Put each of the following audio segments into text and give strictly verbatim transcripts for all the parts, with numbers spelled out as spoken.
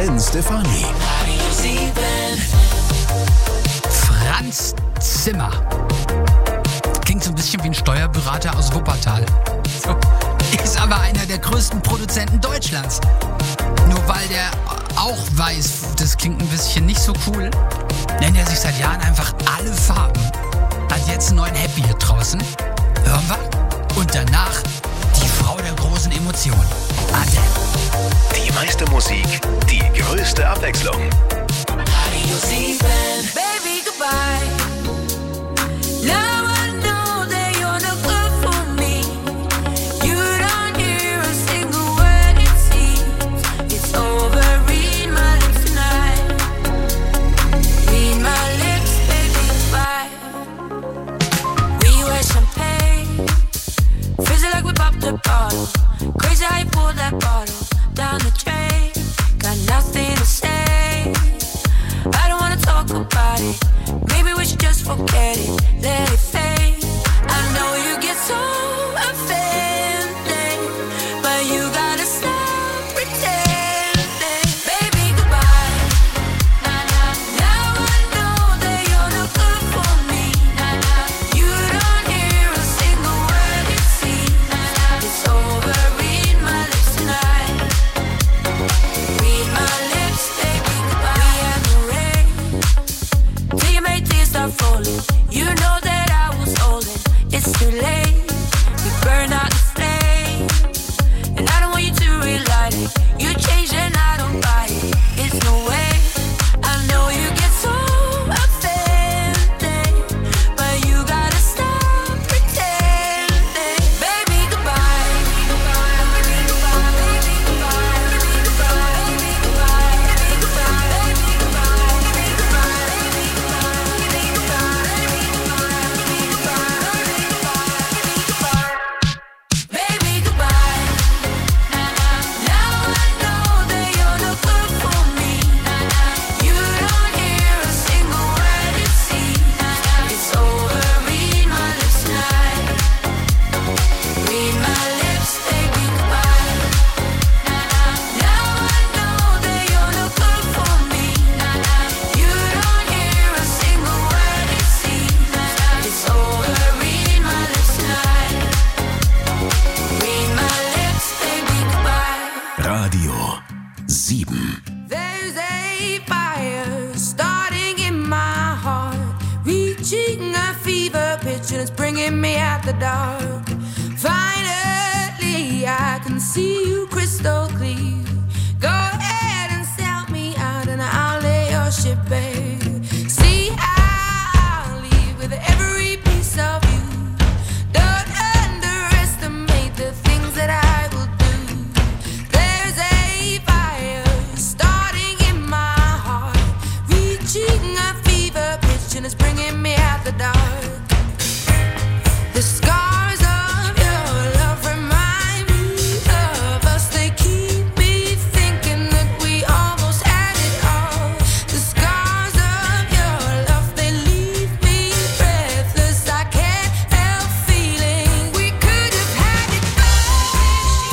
Sven Stefani. Franz Zimmer. Klingt so ein bisschen wie ein Steuerberater aus Wuppertal. So. Ist aber einer der größten Produzenten Deutschlands. Nur weil der auch weiß, das klingt ein bisschen nicht so cool, nennt er sich seit Jahren einfach Alle Farben. Hat jetzt einen neuen Happy Hit draußen. Hören wir? Und danach die Frau der großen Emotionen. Adele. Die meiste Musik, die größte Abwechslung. Radio sieben. Baby, goodbye. Now I know that you're not good for me. You don't hear a single word it seems. It's over, read my lips tonight. Read my lips, baby, goodbye. We were champagne, fizzy like we popped a bottle. Crazy how you pulled that bottle down the drain. Got nothing to say. I don't wanna talk about it. Maybe we should just forget it. Let it fade. I know you get so offended, but you gotta stop pretending. Baby, goodbye. Nah, nah. Now I know that you're not good for me. Nah, nah. You don't hear a single word it seems. Nah, nah. It's over. Read my lips tonight. Read my lips, baby, goodbye. We had no rain till you made tears start falling. You know that I was holding. It's too late. We burn out the flame, and I don't want you to relight it. You changed and I don't buy it. It's no way. I know you get so offended, but you gotta stop pretending. Baby, goodbye. Baby, goodbye. Baby, goodbye. Baby, goodbye. Baby, goodbye. Baby, goodbye. Baby, goodbye. Baby, goodbye. Baby, goodbye. Baby, goodbye. Baby, goodbye. Baby, goodbye. Baby, goodbye. Nah, nah. Now I know that you're not good for me. Nah, nah. You don't hear a single word it seems. Nah, nah. It's over. Read my lips tonight. Read my lips, baby, goodbye. Nah, nah. Now I know that you're not good for me. Nah, nah. You don't hear a single word it seems. Nah, nah. It's over. Read my lips tonight. Read my lips, baby, goodbye. Radio sieben. There's a fire starting in my heart, reaching a fever pitch and it's bringing me out the dark. Finally, I can see you crystal clear. Go ahead and sell me out and I'll lay your ship bare. See, I'll leave with every piece of you. Don't underestimate the things that I will do. There's a fire starting in my heart, reaching a fever pitch and it's bringing me out the dark. The scars of your love remind me of us. They keep me thinking that we almost had it all. The scars of your love, they leave me breathless. I can't help feeling we could have had it all.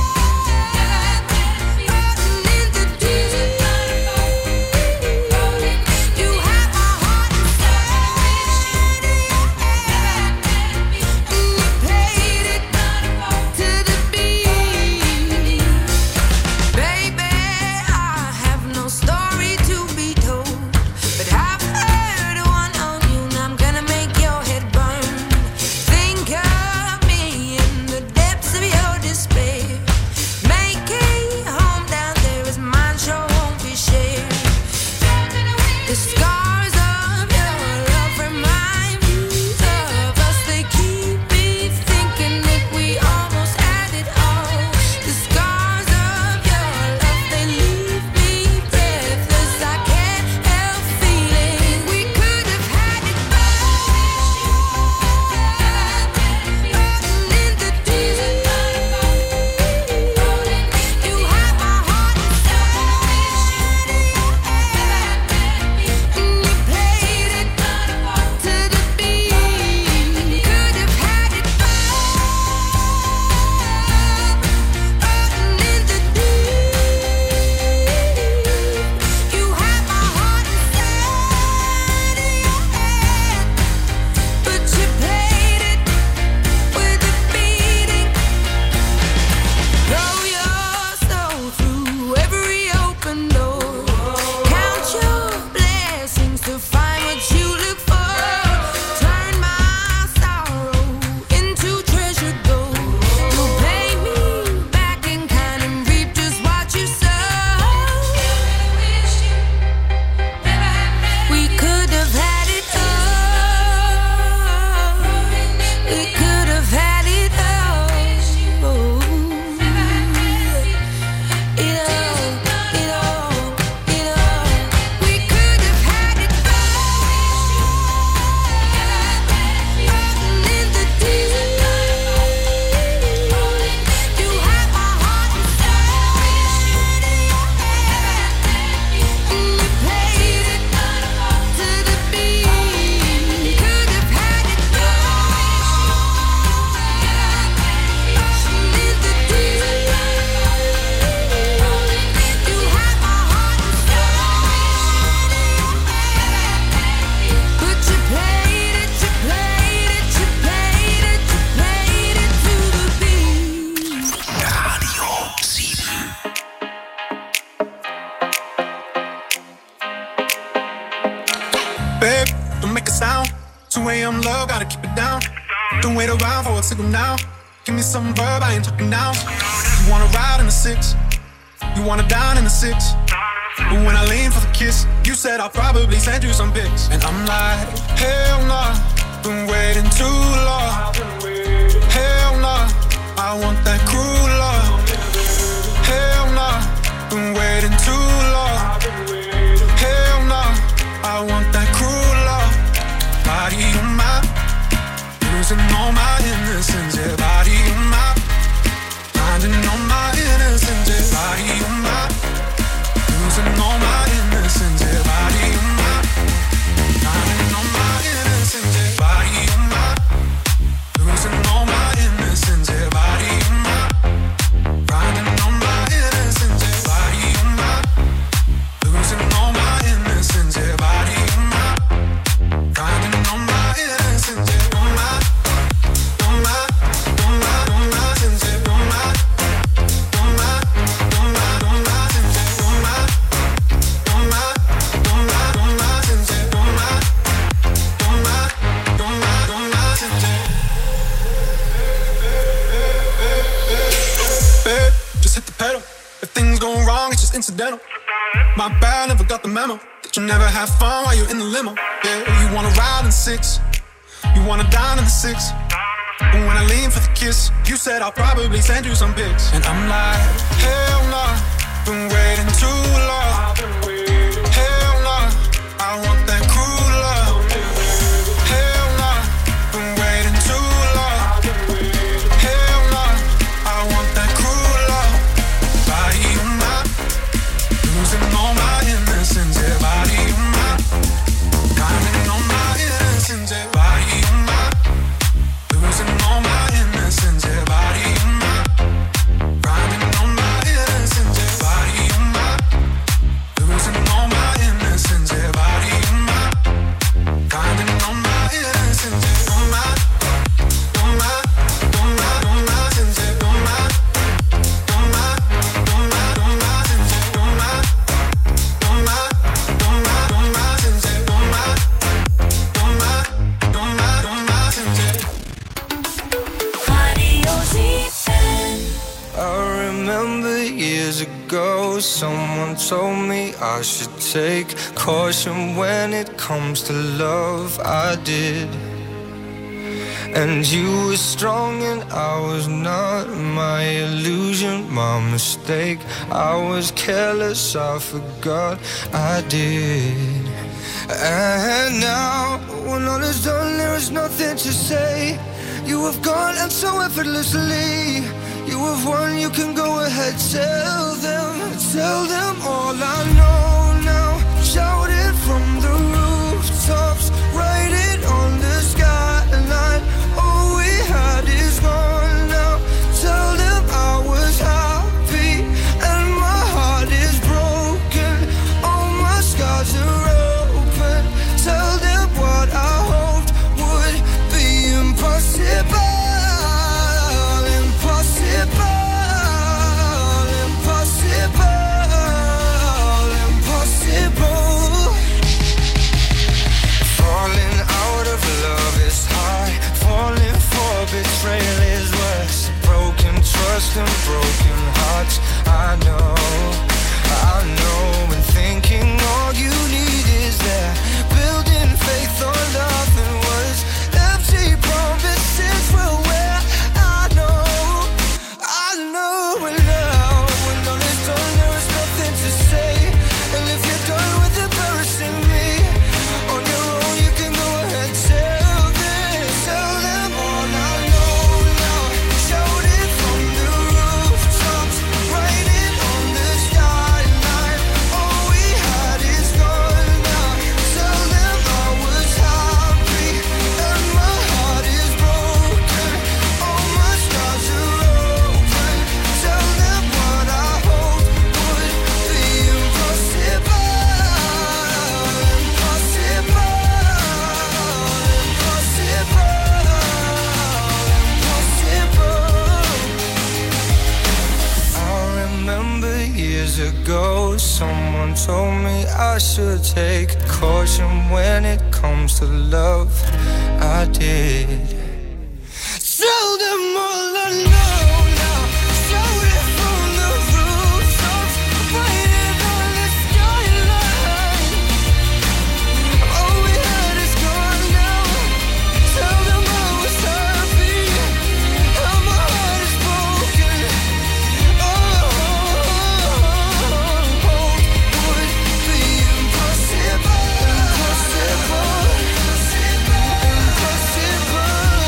Rotten in the deep. You have my heart and soul. make a sound. two a.m. love, gotta keep it down. Don't wait around for a signal now. Give me some verb, I ain't talking now. You wanna ride in the six, you wanna dine in the six. But when I lean for the kiss, you said I'll probably send you some pics. And I'm like, hell nah, been waiting too long. Hell nah, I want that cruel love. Hell nah, been waiting too long. Hell nah, I want that cruel love. Body on my, losing all my innocence. Yeah, body on my, finding all my innocence. Yeah, body on my, losing all my innocence. Yeah, body on my, finding all my innocence. Yeah, body on my, losing all my innocence. Yeah, body on my, finding all my innocence. Yeah, body on my, losing all my innocence. Yeah, body on my, finding all my innocence. Yeah, on my, on my, on my, on my innocence. Yeah, on my, on my, on my, on my innocence. Yeah, on my, on my, on my, on my innocence. Yeah, on my, on my, on my, on my innocence. Babe, just hit the pedal. If things go wrong, it's just incidental. My bad, never got the memo that you never have fun while you're in the limo. Yeah, you wanna ride in six, you wanna dine in the six. But when I lean for the kiss, you said I'll probably send you some pics. And I'm like, hell nah, been waiting too long. Hell nah, I want that cruel love. Hell nah, been waiting too long. Hell nah, I want that cruel love. Body on my, losing all my innocence. Yeah, body on my, finding all my innocence. Yeah, body on my, losing all my innocence. Yeah, body on my, finding all my innocence. Yeah, body on my, losing all my innocence. Yeah, body on my, finding all my innocence. Yeah, on my, on my, on my, on my innocence. Yeah, on my, on my, on my, on my innocence. Yeah, on my, on my, on my, on my innocence. Yeah, on my, on my, on my, on my innocence. I remember years ago, someone told me I should take caution when it comes to love. I did. And you were strong and I was not. My illusion, my mistake. I was careless, I forgot I did. And now, when all is done, there is nothing to say. You have gone and so effortlessly. You have won, you can go ahead, tell them, tell them all I know now. Shout it from the rooftops, write it on the skyline. All we had is gone now. Tell them I was happy and my heart is broken. All my scars are open. Tell them what I hoped would be impossible. Impossible, impossible, I should take caution when it comes to love. I did. Tell them all I know now. Shout it from the rooftops, waiting on the skyline. All we had is gone now. Tell them I was happy, how my heart is broken. Oh, hope would be impossible, impossible, impossible.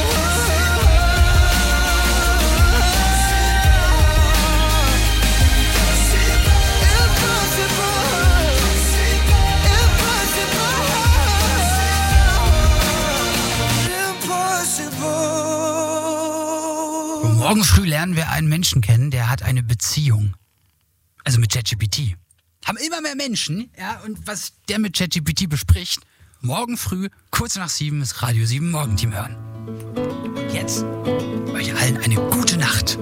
Morgen früh lernen wir einen Menschen kennen, der hat eine Beziehung. Also mit ChatGPT. Haben immer mehr Menschen, ja, und was der mit ChatGPT bespricht, morgen früh, kurz nach sieben, ist Radio sieben Morgenteam hören. Und jetzt, euch allen eine gute Nacht.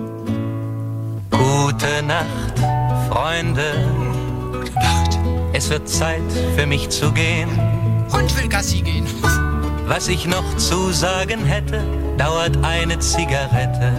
Gute Nacht, Freunde. Gute Nacht. Es wird Zeit für mich zu gehen. Und will Gassi gehen. Was ich noch zu sagen hätte, dauert eine Zigarette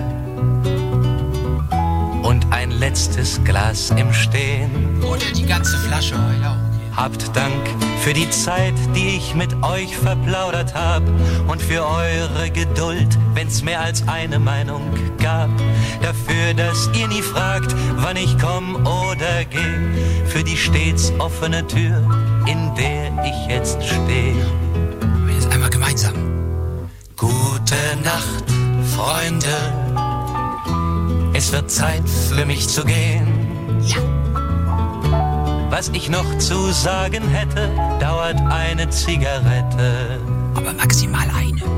und ein letztes Glas im Stehen. Oder die ganze Flasche, ja, okay. Habt Dank für die Zeit, die ich mit euch verplaudert hab und für eure Geduld, wenn's mehr als eine Meinung gab. Dafür, dass ihr nie fragt, wann ich komm oder geh. Für die stets offene Tür, in der ich jetzt steh. Wir jetzt einmal gemeinsam. Gute Nacht, Freunde. Es wird Zeit für mich zu gehen. Ja. Was ich noch zu sagen hätte, dauert eine Zigarette. Aber maximal eine.